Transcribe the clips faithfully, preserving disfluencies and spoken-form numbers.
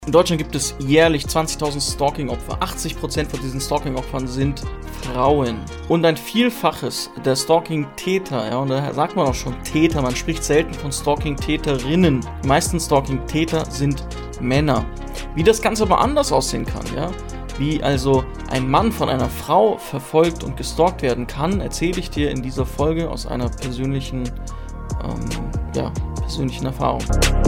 In Deutschland gibt es jährlich zwanzigtausend Stalking-Opfer. achtzig Prozent von diesen Stalking-Opfern sind Frauen. Und ein Vielfaches der Stalking-Täter, ja, und da sagt man auch schon Täter, man spricht selten von Stalking-Täterinnen. Die meisten Stalking-Täter sind Männer. Wie das Ganze aber anders aussehen kann, ja, wie also ein Mann von einer Frau verfolgt und gestalkt werden kann, erzähle ich dir in dieser Folge aus einer persönlichen, ähm, ja, persönlichen Erfahrung.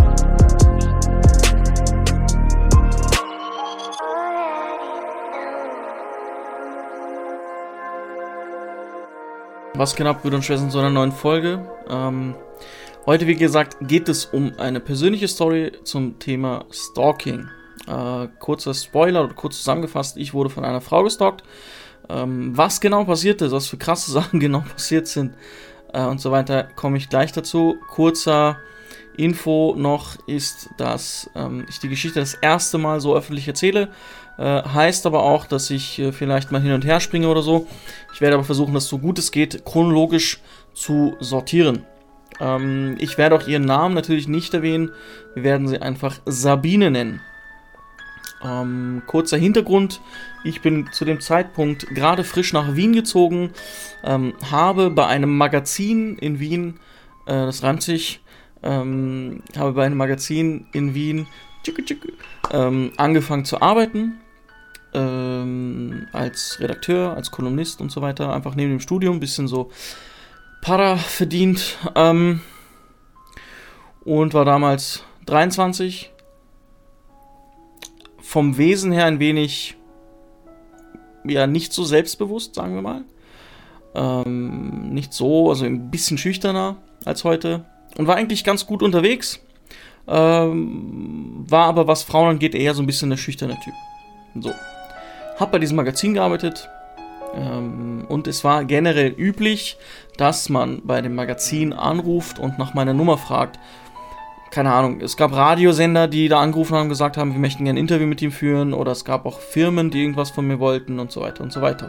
Was geht ab, Brüder und Schwestern, zu einer neuen Folge. Ähm, heute, wie gesagt, geht es um eine persönliche Story zum Thema Stalking. Äh, kurzer Spoiler oder kurz zusammengefasst, ich wurde von einer Frau gestalkt. Ähm, was genau passiert ist, was für krasse Sachen genau passiert sind äh, und so weiter, komme ich gleich dazu. Kurzer Info noch ist, dass ähm, ich die Geschichte das erste Mal so öffentlich erzähle. Äh, heißt aber auch, dass ich äh, vielleicht mal hin und her springe oder so. Ich werde aber versuchen, das so gut es geht chronologisch zu sortieren. Ähm, ich werde auch ihren Namen natürlich nicht erwähnen. Wir werden sie einfach Sabine nennen. Ähm, kurzer Hintergrund. Ich bin zu dem Zeitpunkt gerade frisch nach Wien gezogen. Ähm, habe bei einem Magazin in Wien, äh, das reimt sich, ähm, habe bei einem Magazin in Wien ähm, angefangen zu arbeiten. Ähm, als Redakteur, als Kolumnist und so weiter, einfach neben dem Studium, ein bisschen so Para verdient, ähm, und war damals dreiundzwanzig, vom Wesen her ein wenig, ja, nicht so selbstbewusst, sagen wir mal, ähm, nicht so, also ein bisschen schüchterner als heute und war eigentlich ganz gut unterwegs, ähm, war aber, was Frauen angeht, eher so ein bisschen der schüchterne Typ. So. Hab bei diesem Magazin gearbeitet ähm, und es war generell üblich, dass man bei dem Magazin anruft und nach meiner Nummer fragt. Keine Ahnung, es gab Radiosender, die da angerufen haben und gesagt haben, wir möchten gerne ein Interview mit ihm führen, oder es gab auch Firmen, die irgendwas von mir wollten und so weiter und so weiter.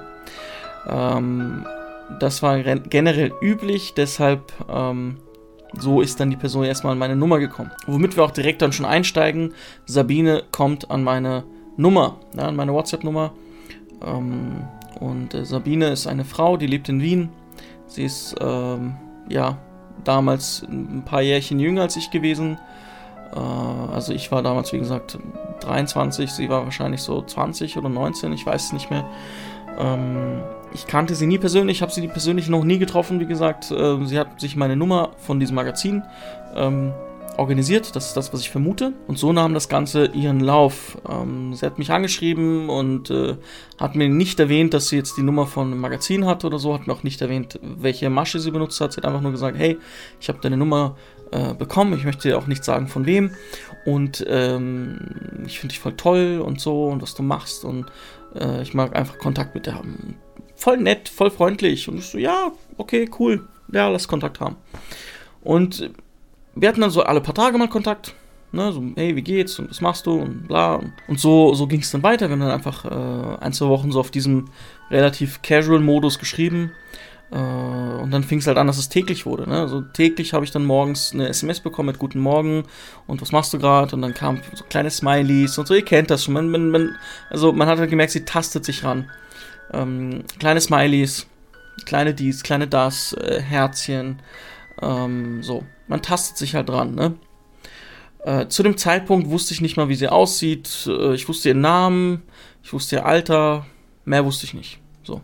Ähm, das war generell üblich, deshalb ähm, so ist dann die Person erstmal an meine Nummer gekommen. Womit wir auch direkt dann schon einsteigen. Sabine kommt an meine Nummer, ja, meine WhatsApp-Nummer. Ähm, und äh, Sabine ist eine Frau, die lebt in Wien. Sie ist, ähm, ja, damals ein paar Jährchen jünger als ich gewesen. Äh, also ich war damals, wie gesagt, dreiundzwanzig, sie war wahrscheinlich so zwanzig oder neunzehn, ich weiß es nicht mehr. Ähm, ich kannte sie nie persönlich, habe sie die persönlich noch nie getroffen, wie gesagt. Äh, sie hat sich meine Nummer von diesem Magazin ähm, organisiert, das ist das, was ich vermute. Und so nahm das Ganze ihren Lauf. Ähm, sie hat mich angeschrieben und äh, hat mir nicht erwähnt, dass sie jetzt die Nummer von einem Magazin hat oder so, hat mir auch nicht erwähnt, welche Masche sie benutzt hat. Sie hat einfach nur gesagt, hey, ich habe deine Nummer äh, bekommen, ich möchte dir auch nicht sagen, von wem. Und ähm, ich finde dich voll toll und so und was du machst und äh, ich mag einfach Kontakt mit dir haben. Voll nett, voll freundlich. Und ich so, ja, okay, cool, ja, lass Kontakt haben. Und wir hatten dann so alle paar Tage mal Kontakt, ne, so, hey, wie geht's und was machst du und bla. Und so, so ging es dann weiter. Wir haben dann einfach äh, ein, zwei Wochen so auf diesem relativ Casual-Modus geschrieben. Äh, und dann fing es halt an, dass es täglich wurde. Ne? Also täglich habe ich dann morgens eine S M S bekommen mit Guten Morgen und was machst du gerade? Und dann kamen so kleine Smileys und so, ihr kennt das schon. Man, man, man, also man hat halt gemerkt, sie tastet sich ran. Ähm, kleine Smileys, kleine dies, kleine das, äh, Herzchen, ähm, so. Man tastet sich halt dran, ne? Äh, zu dem Zeitpunkt wusste ich nicht mal, wie sie aussieht. Äh, ich wusste ihren Namen, ich wusste ihr Alter, mehr wusste ich nicht. So.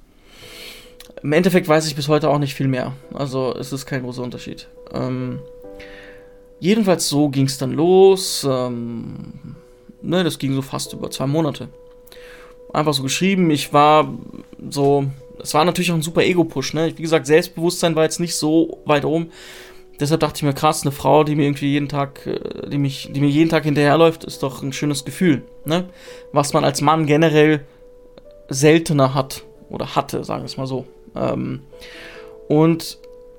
Im Endeffekt weiß ich bis heute auch nicht viel mehr. Also es ist kein großer Unterschied. Ähm, jedenfalls so ging es dann los. Ähm, ne, das ging so fast über zwei Monate. Einfach so geschrieben. Ich war so. Es war natürlich auch ein super Ego-Push, ne? Wie gesagt, Selbstbewusstsein war jetzt nicht so weit oben. Deshalb dachte ich mir, krass, eine Frau, die mir irgendwie jeden Tag, die mich, die mir jeden Tag hinterherläuft, ist doch ein schönes Gefühl, ne? Was man als Mann generell seltener hat oder hatte, sagen wir es mal so. Ähm, und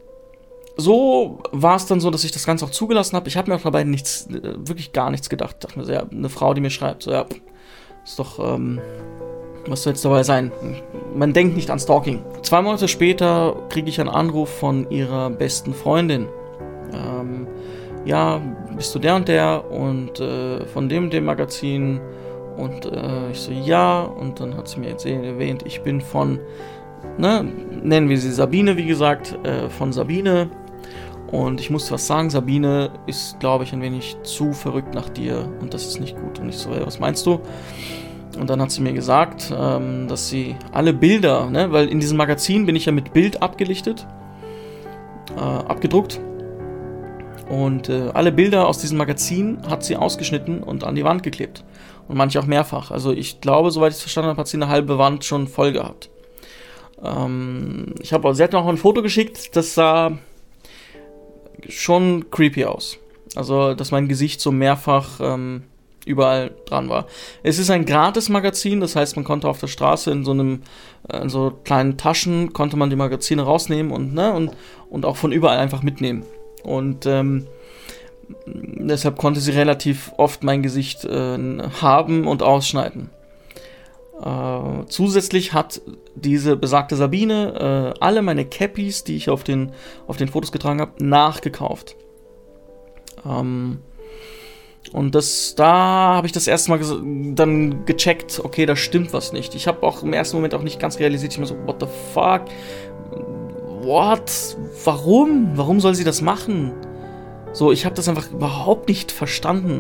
so war es dann so, dass ich das Ganze auch zugelassen habe. Ich habe mir auch dabei nichts, wirklich gar nichts gedacht. Ich dachte mir so, ja, eine Frau, die mir schreibt, so, ja, ist doch, ähm, was soll jetzt dabei sein? Man denkt nicht an Stalking. Zwei Monate später kriege ich einen Anruf von ihrer besten Freundin. Ähm, ja, bist du der und der und äh, von dem dem Magazin? Und äh, ich so, ja. Und dann hat sie mir jetzt erwähnt, ich bin von, ne, nennen wir sie Sabine, wie gesagt, äh, von Sabine. Und ich musste was sagen, Sabine ist, glaube ich, ein wenig zu verrückt nach dir und das ist nicht gut. Und ich so, hey, was meinst du? Und dann hat sie mir gesagt, ähm, dass sie alle Bilder, ne, weil in diesem Magazin bin ich ja mit Bild abgelichtet, äh, abgedruckt. Und äh, alle Bilder aus diesem Magazin hat sie ausgeschnitten und an die Wand geklebt. Und manche auch mehrfach. Also ich glaube, soweit ich es verstanden habe, hat sie eine halbe Wand schon voll gehabt. Ähm, ich habe, sie hat mir auch ein Foto geschickt, das sah schon creepy aus. Also, dass mein Gesicht so mehrfach ähm, überall dran war. Es ist ein Gratis-Magazin, das heißt, man konnte auf der Straße in so einem, äh, in so kleinen Taschen, konnte man die Magazine rausnehmen und, ne, und, und auch von überall einfach mitnehmen. Und ähm, deshalb konnte sie relativ oft mein Gesicht äh, haben und ausschneiden. Äh, zusätzlich hat diese besagte Sabine äh, alle meine Cappies, die ich auf den, auf den Fotos getragen habe, nachgekauft. Ähm, und das, da habe ich das erste Mal ges- dann gecheckt, okay, da stimmt was nicht. Ich habe auch im ersten Moment auch nicht ganz realisiert, ich mir so, what the fuck? What? Warum? Warum soll sie das machen? So, ich habe das einfach überhaupt nicht verstanden.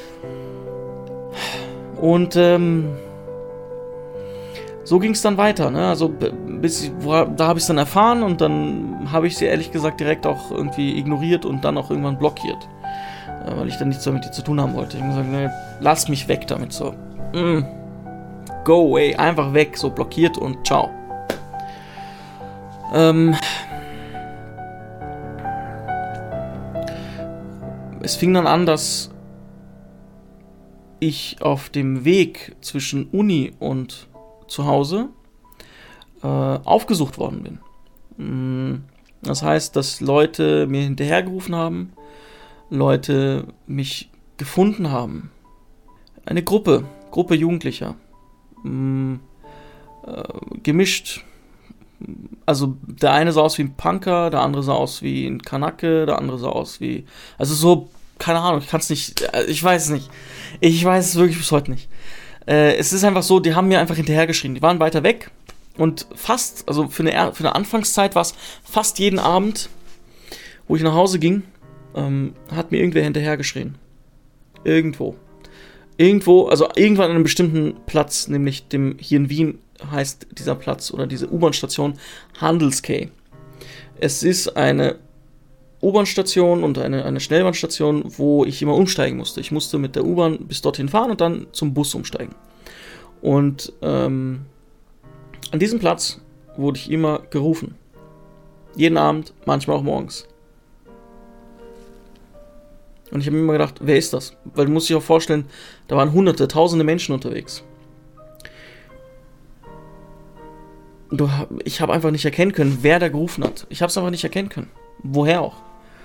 Und ähm, so ging es dann weiter, ne? Also bis wo, da habe ich es dann erfahren und dann habe ich sie ehrlich gesagt direkt auch irgendwie ignoriert und dann auch irgendwann blockiert, äh, weil ich dann nichts damit zu tun haben wollte. Ich habe gesagt, ne, lass mich weg damit, so. Mm, go away, einfach weg, so blockiert und ciao. Ähm, es fing dann an, dass ich auf dem Weg zwischen Uni und zu Hause äh, aufgesucht worden bin. Das heißt, dass Leute mir hinterhergerufen haben, Leute mich gefunden haben. Eine Gruppe, Gruppe Jugendlicher. Mh, äh, gemischt. Also der eine sah aus wie ein Punker, der andere sah aus wie ein Kanake, der andere sah aus wie... Also so, keine Ahnung, ich kann es nicht... Ich weiß es nicht. Ich weiß es wirklich bis heute nicht. Äh, es ist einfach so, die haben mir einfach hinterhergeschrien. Die waren weiter weg und fast, also für eine, für eine Anfangszeit war es fast jeden Abend, wo ich nach Hause ging, ähm, hat mir irgendwer hinterhergeschrien. Irgendwo. Irgendwo, also irgendwann an einem bestimmten Platz, nämlich dem, hier in Wien heißt dieser Platz oder diese U-Bahn-Station Handelskay. Es ist eine U-Bahn-Station und eine, eine Schnellbahnstation, wo ich immer umsteigen musste. Ich musste mit der U-Bahn bis dorthin fahren und dann zum Bus umsteigen. Und ähm, an diesem Platz wurde ich immer gerufen. Jeden Abend, manchmal auch morgens. Und ich habe mir immer gedacht, wer ist das? Weil du musst dich auch vorstellen, da waren hunderte, tausende Menschen unterwegs. Du, ich habe einfach nicht erkennen können, wer da gerufen hat. Ich habe es einfach nicht erkennen können. Woher auch?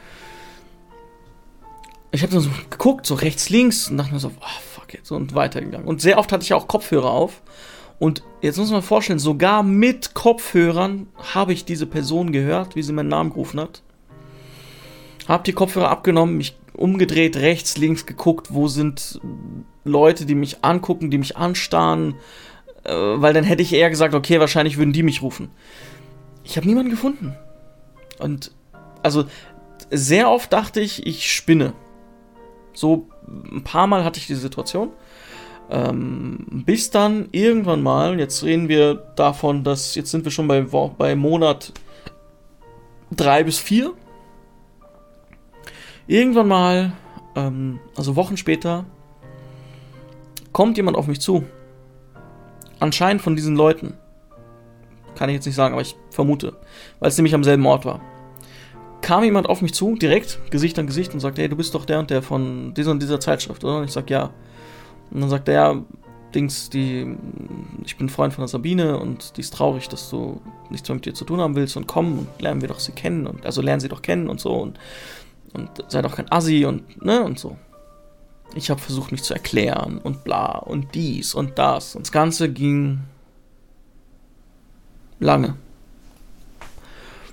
Ich habe dann so geguckt, so rechts, links und dachte mir so, oh, fuck it, so und weitergegangen. Und sehr oft hatte ich auch Kopfhörer auf. Und jetzt muss man sich vorstellen, sogar mit Kopfhörern habe ich diese Person gehört, wie sie meinen Namen gerufen hat. Hab die Kopfhörer abgenommen, mich umgedreht, rechts, links geguckt, wo sind Leute, die mich angucken, die mich anstarren. Äh, weil dann hätte ich eher gesagt, okay, wahrscheinlich würden die mich rufen. Ich habe niemanden gefunden. Und also sehr oft dachte ich, ich spinne. So ein paar Mal hatte ich die Situation. Ähm, bis dann irgendwann mal, jetzt reden wir davon, dass jetzt sind wir schon bei, bei Monat drei bis vier. Irgendwann mal, ähm, also Wochen später, kommt jemand auf mich zu. Anscheinend von diesen Leuten. Kann ich jetzt nicht sagen, aber ich vermute. Weil es nämlich am selben Ort war. Kam jemand auf mich zu, direkt, Gesicht an Gesicht, und sagte, hey, du bist doch der und der von dieser und dieser Zeitschrift, oder? Und ich sag, ja. Und dann sagt er, ja, Dings, die, ich bin Freund von der Sabine und die ist traurig, dass du nichts mehr mit ihr zu tun haben willst und komm und lernen wir doch sie kennen und, also lernen sie doch kennen und so und, und sei doch kein Assi und, ne, und so. Ich habe versucht, mich zu erklären und bla und dies und das und das Ganze ging lange.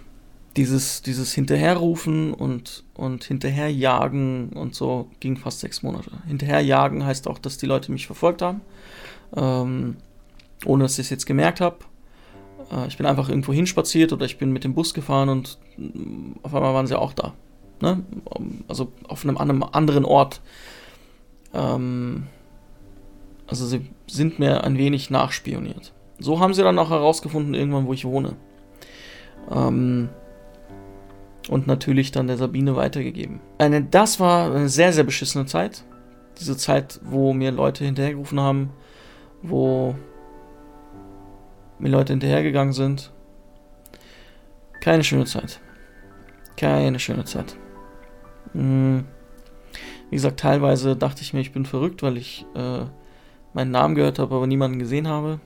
dieses, dieses Hinterherrufen und, und Hinterherjagen und so ging fast sechs Monate. Hinterherjagen heißt auch, dass die Leute mich verfolgt haben, ähm, ohne dass ich es jetzt gemerkt habe. Äh, ich bin einfach irgendwo hinspaziert oder ich bin mit dem Bus gefahren und auf einmal waren sie auch da. Ne? Also auf einem anderen Ort. Ähm, also sie sind mir ein wenig nachspioniert. So haben sie dann auch herausgefunden, irgendwann, wo ich wohne. Ähm, und natürlich dann der Sabine weitergegeben. Eine, das war eine sehr, sehr beschissene Zeit. Diese Zeit, wo mir Leute hinterhergerufen haben, wo mir Leute hinterhergegangen sind. Keine schöne Zeit. Keine schöne Zeit. Hm. Wie gesagt, teilweise dachte ich mir, ich bin verrückt, weil ich äh, meinen Namen gehört habe, aber niemanden gesehen habe.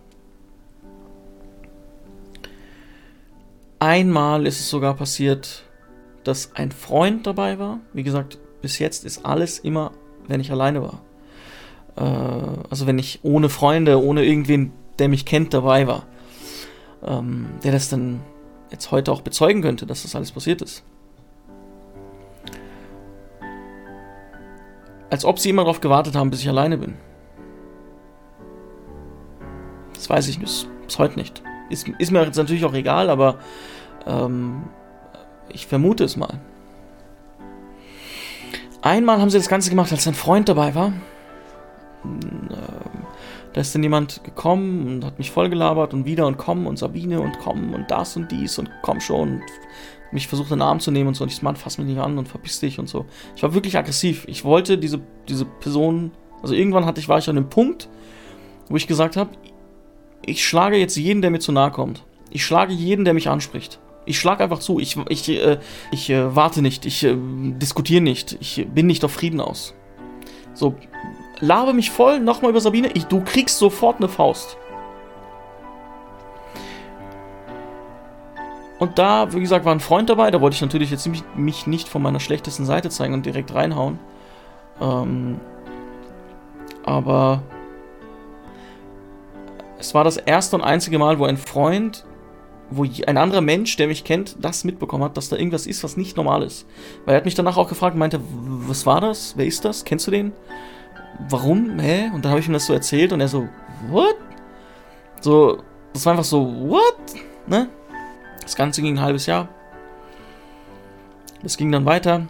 Einmal ist es sogar passiert, dass ein Freund dabei war. Wie gesagt, bis jetzt ist alles immer, wenn ich alleine war. Äh, also wenn ich ohne Freunde, ohne irgendwen, der mich kennt, dabei war. Ähm, der das dann jetzt heute auch bezeugen könnte, dass das alles passiert ist. Als ob sie immer darauf gewartet haben, bis ich alleine bin. Das weiß ich bis, bis heute nicht. Ist, ist mir jetzt natürlich auch egal, aber ähm, ich vermute es mal. Einmal haben sie das Ganze gemacht, als ein Freund dabei war. Ähm, da ist dann jemand gekommen und hat mich vollgelabert und wieder und komm und Sabine und komm und das und dies und komm schon und mich versucht in den Arm zu nehmen und so und ich so, Mann, fass mich nicht an und verpiss dich und so. Ich war wirklich aggressiv. Ich wollte diese, diese Person, also irgendwann hatte ich, war ich an einem Punkt, wo ich gesagt habe, ich schlage jetzt jeden, der mir zu nahe kommt. Ich schlage jeden, der mich anspricht. Ich schlage einfach zu. Ich, ich, äh, ich äh, warte nicht. Ich äh, diskutiere nicht. Ich bin nicht auf Frieden aus. So, labe mich voll nochmal über Sabine. Ich, du kriegst sofort eine Faust. Und da, wie gesagt, war ein Freund dabei. Da wollte ich natürlich jetzt mich, mich nicht von meiner schlechtesten Seite zeigen und direkt reinhauen. Ähm, aber es war das erste und einzige Mal, wo ein Freund, wo ein anderer Mensch, der mich kennt, das mitbekommen hat, dass da irgendwas ist, was nicht normal ist. Weil er hat mich danach auch gefragt und meinte, was war das? Wer ist das? Kennst du den? Warum? Hä? Und dann habe ich ihm das so erzählt und er so, what? So, das war einfach so, what? Ne? Das Ganze ging ein halbes Jahr. Das ging dann weiter.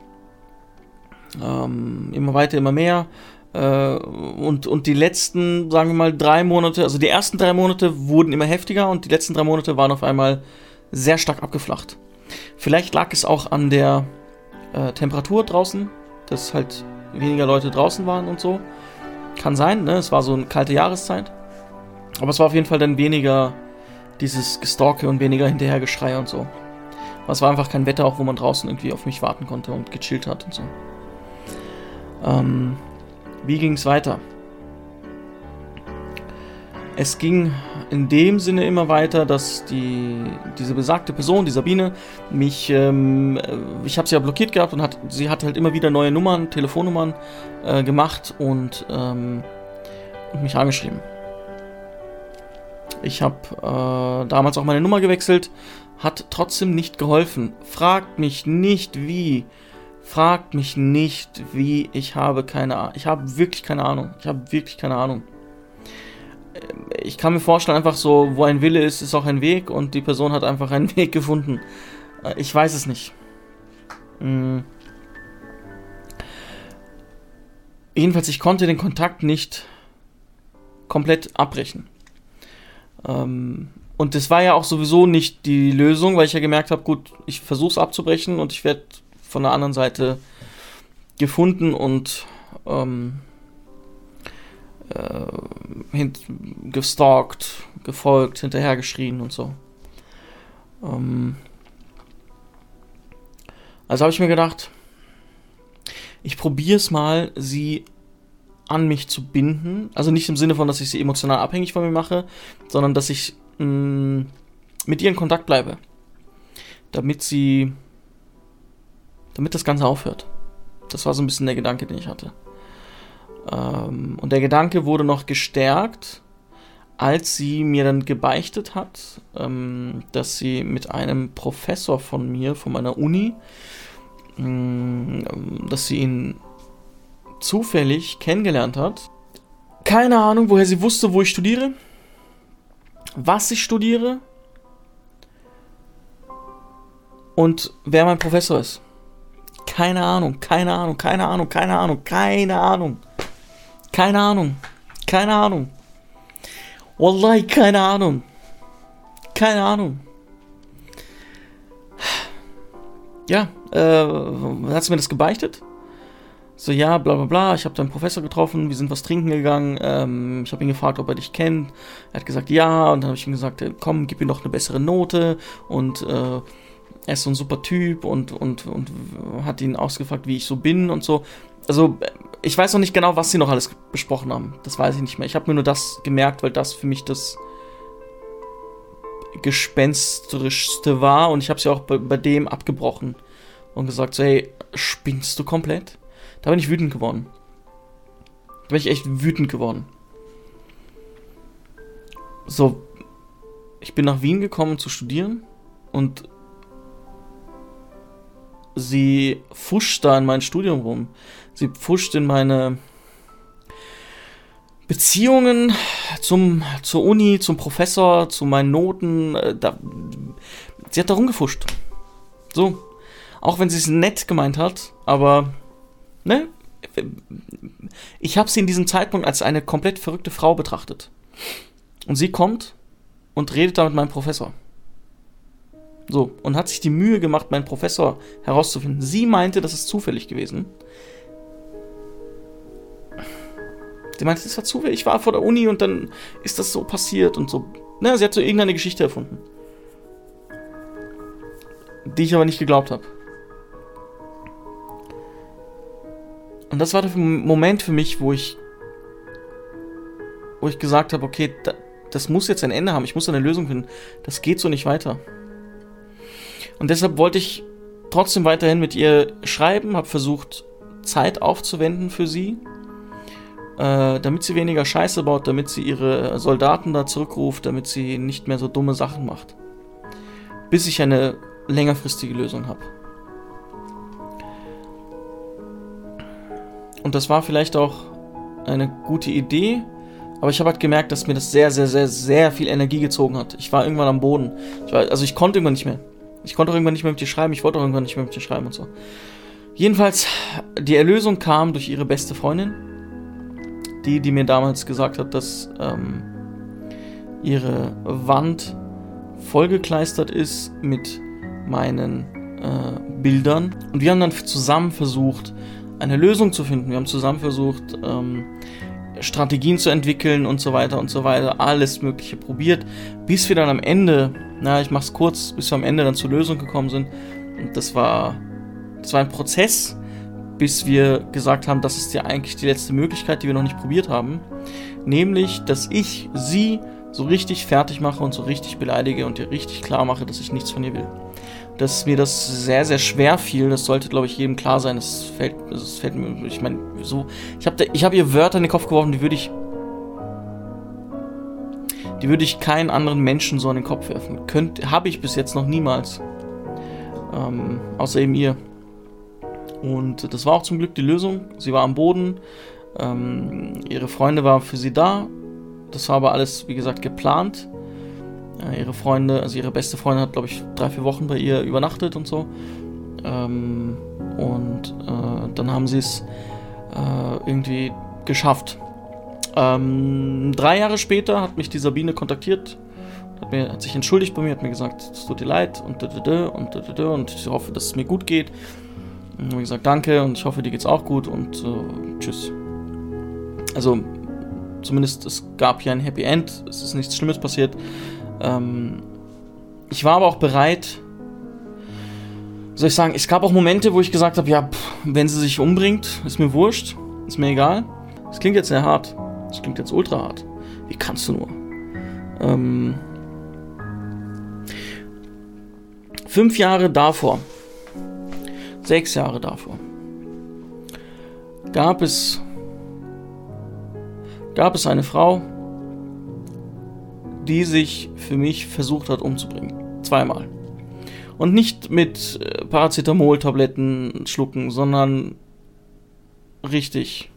Ähm, immer weiter, immer mehr. Äh, und, und die letzten, sagen wir mal, drei Monate, also die ersten drei Monate wurden immer heftiger und die letzten drei Monate waren auf einmal sehr stark abgeflacht. Vielleicht lag es auch an der äh, Temperatur draußen, dass halt weniger Leute draußen waren und so. Kann sein, ne? Es war so eine kalte Jahreszeit. Aber es war auf jeden Fall dann weniger dieses Gestalke und weniger Hinterhergeschrei und so. Aber es war einfach kein Wetter, auch wo man draußen irgendwie auf mich warten konnte und gechillt hat und so. Ähm, wie ging es weiter? Es ging in dem Sinne immer weiter, dass die, diese besagte Person, die Sabine, mich, ähm, ich habe sie ja blockiert gehabt und hat, sie hat halt immer wieder neue Nummern, Telefonnummern äh, gemacht und, ähm, und mich angeschrieben. Ich habe äh, damals auch meine Nummer gewechselt, hat trotzdem nicht geholfen. Fragt mich nicht wie. Fragt mich nicht wie. Ich habe keine Ahnung. Ich habe wirklich keine Ahnung. Ich habe wirklich keine Ahnung. Ich kann mir vorstellen, einfach so, wo ein Wille ist, ist auch ein Weg und die Person hat einfach einen Weg gefunden. Ich weiß es nicht. Hm. Jedenfalls, ich konnte den Kontakt nicht komplett abbrechen. Ähm, und das war ja auch sowieso nicht die Lösung, weil ich ja gemerkt habe, gut, ich versuche es abzubrechen und ich werde von der anderen Seite gefunden und ähm, äh, hint- gestalkt, gefolgt, hinterhergeschrien und so. Ähm, also habe ich mir gedacht, ich probiere es mal, sie an mich zu binden. Also nicht im Sinne von, dass ich sie emotional abhängig von mir mache, sondern dass ich mh, mit ihr in Kontakt bleibe. Damit sie, damit das Ganze aufhört. Das war so ein bisschen der Gedanke, den ich hatte. Ähm, und der Gedanke wurde noch gestärkt, als sie mir dann gebeichtet hat, ähm, dass sie mit einem Professor von mir, von meiner Uni, ähm, dass sie ihn zufällig kennengelernt hat. Keine Ahnung, woher sie wusste, wo ich studiere, was ich studiere und wer mein Professor ist. Keine Ahnung, keine Ahnung, keine Ahnung, keine Ahnung, keine Ahnung, keine Ahnung, keine Ahnung. Wallahi, keine Ahnung. Keine Ahnung. Ja, äh, hat sie mir das gebeichtet? So, ja, bla bla bla, ich habe deinen Professor getroffen, wir sind was trinken gegangen, ähm, ich habe ihn gefragt, ob er dich kennt. Er hat gesagt, ja, und dann habe ich ihm gesagt, komm, gib ihm doch eine bessere Note und äh, er ist so ein super Typ und, und, und hat ihn ausgefragt, wie ich so bin und so. Also, ich weiß noch nicht genau, was sie noch alles besprochen haben. Das weiß ich nicht mehr. Ich habe mir nur das gemerkt, weil das für mich das Gespensterischste war. Und ich habe sie auch bei, bei dem abgebrochen und gesagt, so, hey, spinnst du komplett? Da bin ich wütend geworden. Da bin ich echt wütend geworden. So, ich bin nach Wien gekommen, um zu studieren. Und sie pfuscht da in mein Studium rum. Sie pfuscht in meine Beziehungen zum, zur Uni, zum Professor, zu meinen Noten. Da, sie hat da rumgefuscht. So. Auch wenn sie es nett gemeint hat, aber ne? Ich habe sie in diesem Zeitpunkt als eine komplett verrückte Frau betrachtet. Und sie kommt und redet da mit meinem Professor. So, und hat sich die Mühe gemacht, meinen Professor herauszufinden. Sie meinte, das ist zufällig gewesen. Sie meinte, das war zufällig. Ich war vor der Uni und dann ist das so passiert und so. Na, sie hat so irgendeine Geschichte erfunden. Die ich aber nicht geglaubt habe. Und das war der Moment für mich, wo ich wo ich gesagt habe, okay, da, das muss jetzt ein Ende haben. Ich muss eine Lösung finden. Das geht so nicht weiter. Und deshalb wollte ich trotzdem weiterhin mit ihr schreiben, habe versucht, Zeit aufzuwenden für sie, äh, damit sie weniger Scheiße baut, damit sie ihre Soldaten da zurückruft, damit sie nicht mehr so dumme Sachen macht. Bis ich eine längerfristige Lösung habe. Und das war vielleicht auch eine gute Idee, aber ich habe halt gemerkt, dass mir das sehr, sehr, sehr, sehr viel Energie gezogen hat. Ich war irgendwann am Boden. Ich war, also ich konnte irgendwann nicht mehr. Ich konnte auch irgendwann nicht mehr mit dir schreiben, ich wollte auch irgendwann nicht mehr mit dir schreiben und so. Jedenfalls, die Erlösung kam durch ihre beste Freundin, die, die mir damals gesagt hat, dass ähm, ihre Wand vollgekleistert ist mit meinen äh, Bildern. Und wir haben dann zusammen versucht, eine Lösung zu finden. Wir haben zusammen versucht, ähm, Strategien zu entwickeln und so weiter und so weiter. Alles Mögliche probiert, bis wir dann am Ende, na, ich mach's kurz, bis wir am Ende dann zur Lösung gekommen sind. Und das war, das war ein Prozess, bis wir gesagt haben, das ist ja eigentlich die letzte Möglichkeit, die wir noch nicht probiert haben. Nämlich, dass ich sie so richtig fertig mache und so richtig beleidige und ihr richtig klar mache, dass ich nichts von ihr will. Dass mir das sehr, sehr schwer fiel, das sollte, glaube ich, jedem klar sein. Das fällt, das fällt mir, ich meine, so, ich habe ich hab ihr Wörter in den Kopf geworfen, die würde ich, die würde ich keinen anderen Menschen so an den Kopf werfen. Könnt, habe ich bis jetzt noch niemals. Ähm, außer eben ihr. Und das war auch zum Glück die Lösung. Sie war am Boden, ähm, ihre Freunde waren für sie da. Das war aber alles, wie gesagt, geplant. Äh, ihre Freunde, also ihre beste Freundin hat, glaube ich, drei, vier Wochen bei ihr übernachtet und so. Ähm, und äh, dann haben sie es äh, irgendwie geschafft. Ähm, drei Jahre später hat mich die Sabine kontaktiert, hat, mir, hat sich entschuldigt bei mir, hat mir gesagt, es tut dir leid und und und ich hoffe, dass es mir gut geht. Und habe gesagt, danke und ich hoffe, dir geht's auch gut und äh, tschüss. Also, zumindest es gab hier ein Happy End, es ist nichts Schlimmes passiert. Ähm, ich war aber auch bereit, wie soll ich sagen, es gab auch Momente, wo ich gesagt habe, ja, pff, wenn sie sich umbringt, ist mir wurscht, ist mir egal. Das klingt jetzt sehr hart, das klingt jetzt ultra hart. Wie kannst du nur? Ähm, fünf Jahre davor, sechs Jahre davor, gab es, gab es eine Frau, die sich für mich versucht hat umzubringen. Zweimal. Und nicht mit äh, Paracetamol-Tabletten schlucken, sondern richtig.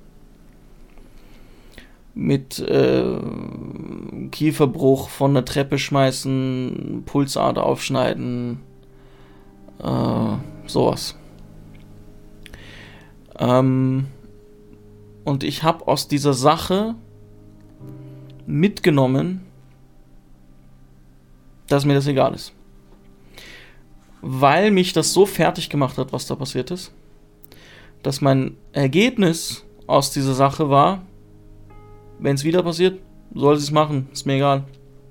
Mit äh, Kieferbruch von der Treppe schmeißen, Pulsader aufschneiden, äh, sowas. Ähm, und ich habe aus dieser Sache mitgenommen, dass mir das egal ist. Weil mich das so fertig gemacht hat, was da passiert ist, dass mein Ergebnis aus dieser Sache war, wenn es wieder passiert, soll sie es machen, ist mir egal.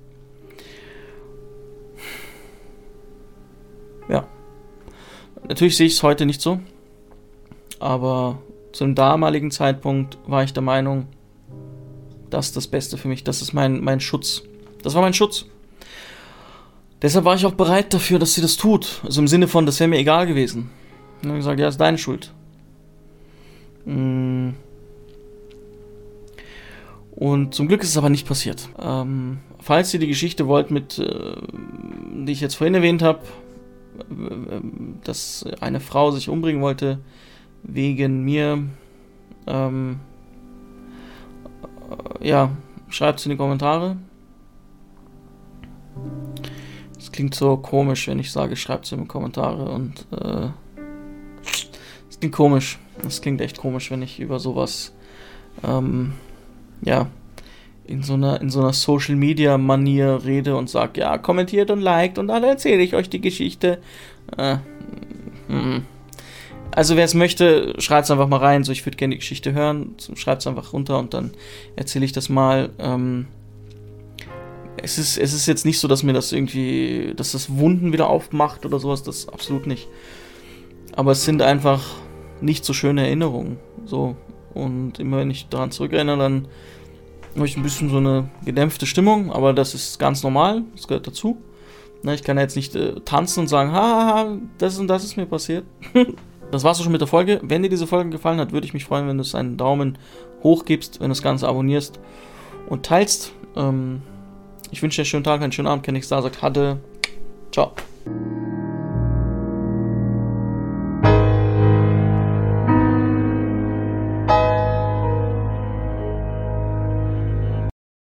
Ja. Natürlich sehe ich es heute nicht so, aber zu dem damaligen Zeitpunkt war ich der Meinung, das ist das Beste für mich, das ist mein, mein Schutz. Das war mein Schutz. Deshalb war ich auch bereit dafür, dass sie das tut. Also im Sinne von, das wäre mir egal gewesen. Dann habe ich gesagt, ja, ist deine Schuld. Und zum Glück ist es aber nicht passiert. Ähm, falls ihr die Geschichte wollt, mit, äh, die ich jetzt vorhin erwähnt habe, äh, dass eine Frau sich umbringen wollte wegen mir, ähm, äh, ja, schreibt es in die Kommentare. Es klingt so komisch, wenn ich sage, schreibt es in die Kommentare und äh, es klingt komisch. Es klingt echt komisch, wenn ich über sowas ähm, ja, in so einer, in so einer Social-Media-Manier rede und sage, ja, kommentiert und liked und dann erzähle ich euch die Geschichte. Äh, mm. Also wer es möchte, schreibt es einfach mal rein, so ich würde gerne die Geschichte hören, schreibt es einfach runter und dann erzähle ich das mal. Ähm, es ist, es ist jetzt nicht so, dass mir das irgendwie, dass das Wunden wieder aufmacht oder sowas, das absolut nicht. Aber es sind einfach nicht so schöne Erinnerungen, so. Und immer wenn ich daran zurückerinnere, dann habe ich ein bisschen so eine gedämpfte Stimmung, aber das ist ganz normal, das gehört dazu. Na, ich kann ja jetzt nicht äh, tanzen und sagen, haha, das und das ist mir passiert. Das war's auch schon mit der Folge. Wenn dir diese Folge gefallen hat, würde ich mich freuen, wenn du es einen Daumen hoch gibst, wenn du das Ganze abonnierst und teilst. Ähm, ich wünsche dir einen schönen Tag, einen schönen Abend, Kenny Star sagt Hatte. Ciao.